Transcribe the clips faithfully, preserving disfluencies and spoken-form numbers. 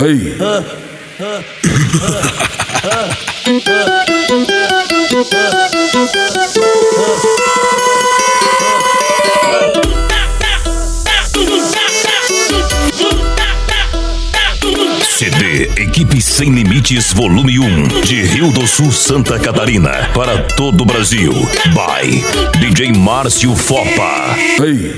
Ei. C D Equipe Sem Limites Volume um, de Rio do Sul, Santa Catarina, para todo o Brasil. By D J Márcio Fopa. Ei.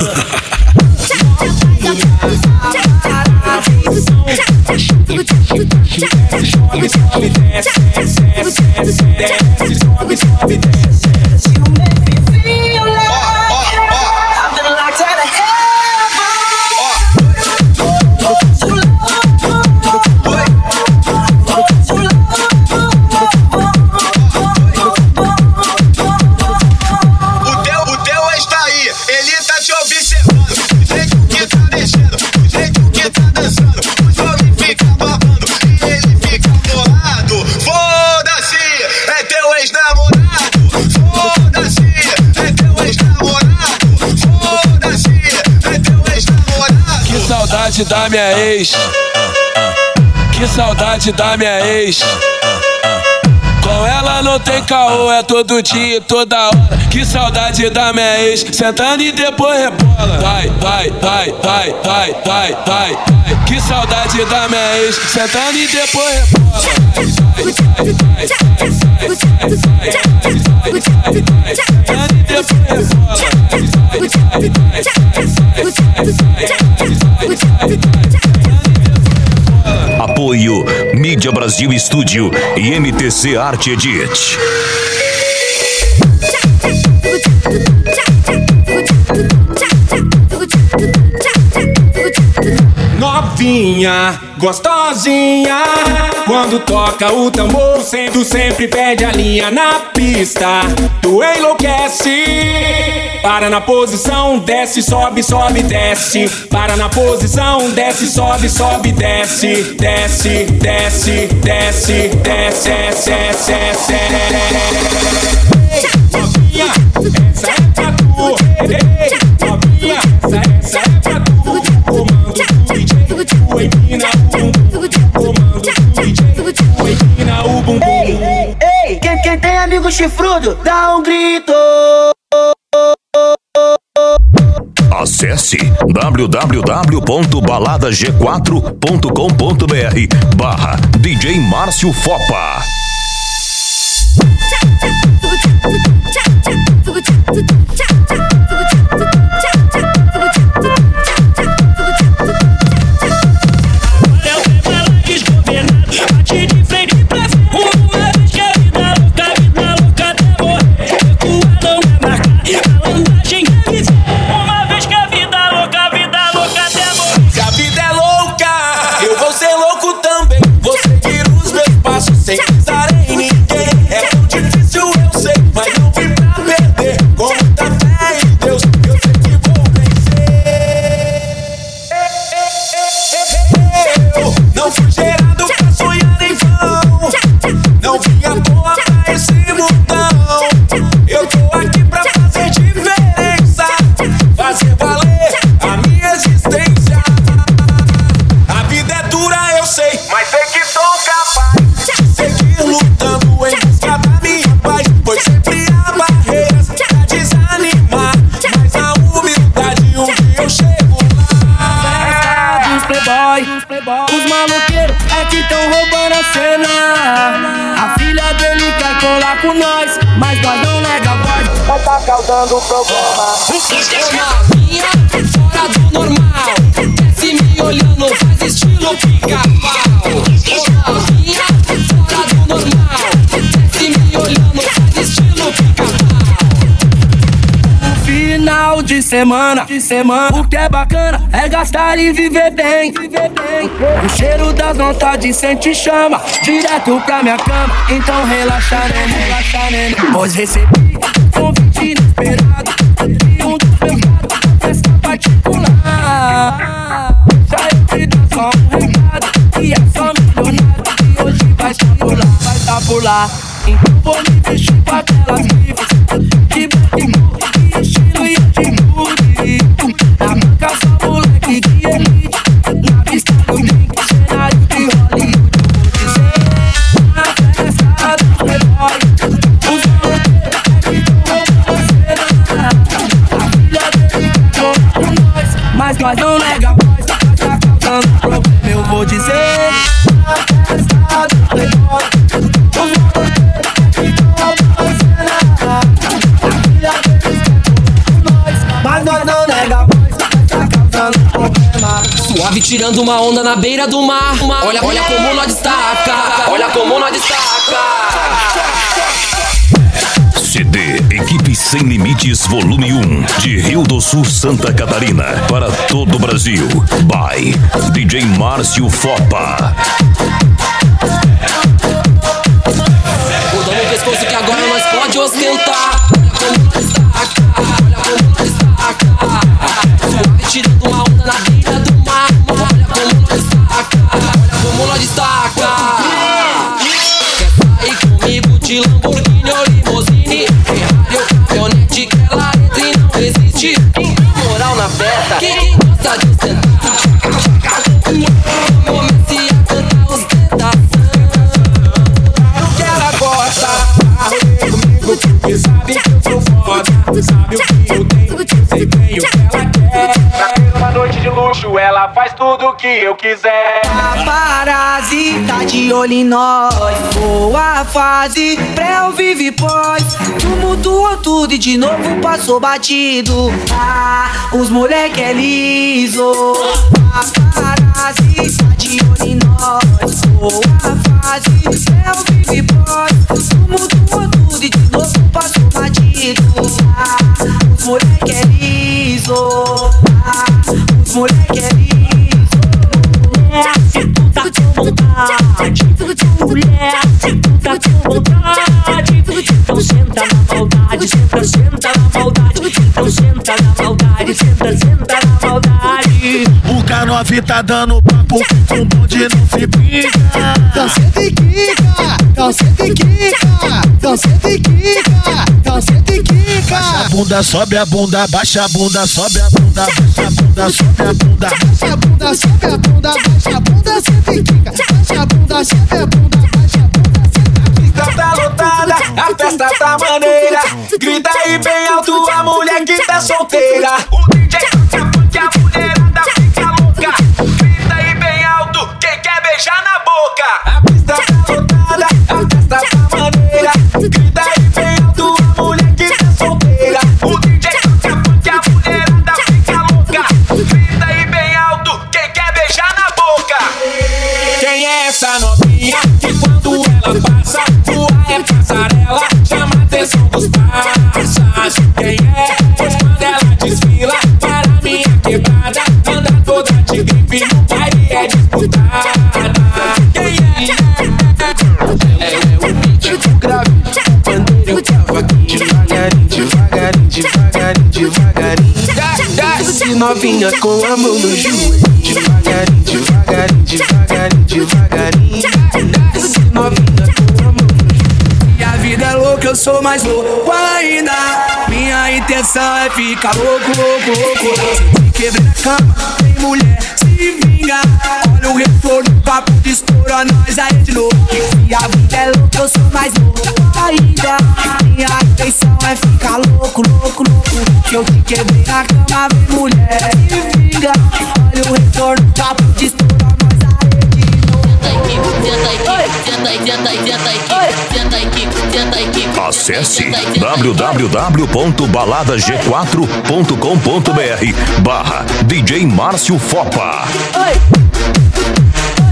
Da minha ex, que saudade da minha ex. Com ela não tem caô, é todo dia e toda hora. Que saudade da minha ex, sentando e depois rebola. Vai, vai, vai, vai, vai, vai, vai. Que saudade da minha ex, sentando e depois rebola. Vai, vai, vai, vai, vai, vai, vai, vai, sentando e depois rebola. Apoio Mídia Brasil Estúdio e M T C Arte Edit. Novinha, gostosinha, quando toca o tambor, tu sempre perde a linha na pista. Tu enlouquece. Para na posição, desce, sobe, sobe, desce. Para na posição, desce, sobe, sobe, desce. Desce, desce, desce, desce, desce, desce, desce. Novinha, essa é pra tu. Ei, novinha, essa, essa é pra tu. Comando do D J, tu empina o bumbum. Comando do D J, tu empina o bumbum. Ei, ei, quem, quem tem amigo chifrudo, dá um grito. Acesse w w w ponto balada g quatro ponto com ponto b r barra D J Márcio Fopa. Sem pensar em ninguém, é tão difícil, eu sei, mas não vim pra perder. Com muita fé em Deus, eu sei que vou vencer. Eu não fui gerado pra sonhar em vão, não vim à toa pra esse mundão. Eu tô aqui pra fazer diferença, fazer valer a minha existência. A vida é dura, eu sei, mas sei que sou capaz. Seguir lutando em busca da minha paz, pois sempre há barreiras pra desanimar, mas a humildade um dia eu chego lá. Festa dos playboy, os maloqueiros é que tão roubando a cena. A filha dele quer colar com nós, mas nós não nega a voz, mas tá causando o problema. Novinha, fora do normal, desce me olhando, faz estilo pica-pau. Novinha, fora do normal, desce me olhando, faz estilo pica-pau. Final de semana, de semana, o que é bacana é gastar e viver bem, viver bem. O cheiro das vontades sente chama, direto pra minha cama. Então relaxa, neném, relaxa, neném. Pois recebi convite inesperado de um dos meus gatos pra festa particular. Já eu te dou só um recado, que é só milionário, e hoje vai estar por lá, vai estar por lá. Então vou me vestir com aquelas grifes de bandido, de estilo e atitude. Na banca só moleque de elite, na pista do drink, cenário vou dizer. Mas nós não nega voz, tá causando problema. Suave tirando uma onda na beira do mar. Olha, olha como nós destaca. Olha como nós destaca. C D Equipe Sem Limites Volume um, de Rio do Sul, Santa Catarina, para todo o Brasil. By D J Márcio Fopa. Rodando o pescoço que agora nós pode ostentar. Olha como nós destaca. Olha como nós destaca. Suave tirando uma onda na beira do mar. Olha como nós destaca. Olha como nós destaca. Quer sair comigo de Lamborghini ou limousine? Ferrari ou caminhonete que ela entra e não resiste. Moral na festa. Quem gosta de ostentar? Comece a cantar ostentação. O que ela gosta? Comigo porque sabe que eu sou foda. Sabe o que eu tenho, sei bem o que ela quer. Pra ter uma noite de luxo, ela faz tudo o que eu quiser. Paparazzi tá de olho em nós. Boa fase, pré ou vive pós. Tumultuou tudo e de novo passou batido. Ah, os moleque é liso. Paparazzi tá de olho em nós. Boa fase, pré ou vive pós. Tumultuou tudo e de novo passou batido. Ah, os moleque é liso. Ah, os moleque é liso. Se tu tá com vontade, mulher, se tu tá com vontade, então senta na maldade, senta, senta na maldade, então senta na maldade, senta, senta na maldade. O K nove tá dando papo, com bonde não se brinca. Então senta e quica, então senta e quica, então senta e quica, então senta e quica. Baixa a bunda, sobe a bunda, baixa a bunda, sobe a bunda, baixa a bunda, sobe a bunda. Baixa a bunda, sobe a bunda, baixa a bunda, senta e quica. Baixa a bunda, sobe a bunda, baixa a bunda, senta e quica. A pista tá lotada, a festa tá maneira. Grita aí bem alto a mulher que tá solteira. O D J toca porque a mulherada fica louca. Grita aí bem alto, quem quer beijar na boca. A pista tá lotada, a festa tá maneira. Grita aí bem alto a mulher que tá solteira. O D J toca porque a mulherada fica louca. Grita aí bem alto, quem quer beijar na boca. Quem é essa novinha que quando ela passa, voa é passarela, chama a atenção dos parças. Quem é? Pois quando ela desfila para minha quebrada, anda toda de grife, no baile é disputada. Quem é? É, é o ritmo grave, o pandeiro eu tava aqui. Devagarinho, devagarinho, devagarinho, devagarinho. Desce novinha com a mão no joelho. Devagarinho, devagarinho, devagarinho, devagarinho. Desce novinha com a mão no joelho. E a vida é louca, eu sou mais louco ainda. Minha intenção é ficar louco, louco, louco. Se quebrar na cama, tem mulher, se vinga. Olha o retorno, o papo de estoura, nós aí de novo. E a vida é louca, eu sou mais louco ainda. Minha intenção é ficar louco, louco, louco. Que eu te quebrei na cama, vem mulher, se vinga. Olha o retorno, o papo de estoura, nós aí de novo. Acesse w w w ponto balada g quatro ponto com ponto b r barra D J Márcio Fopa. Oi.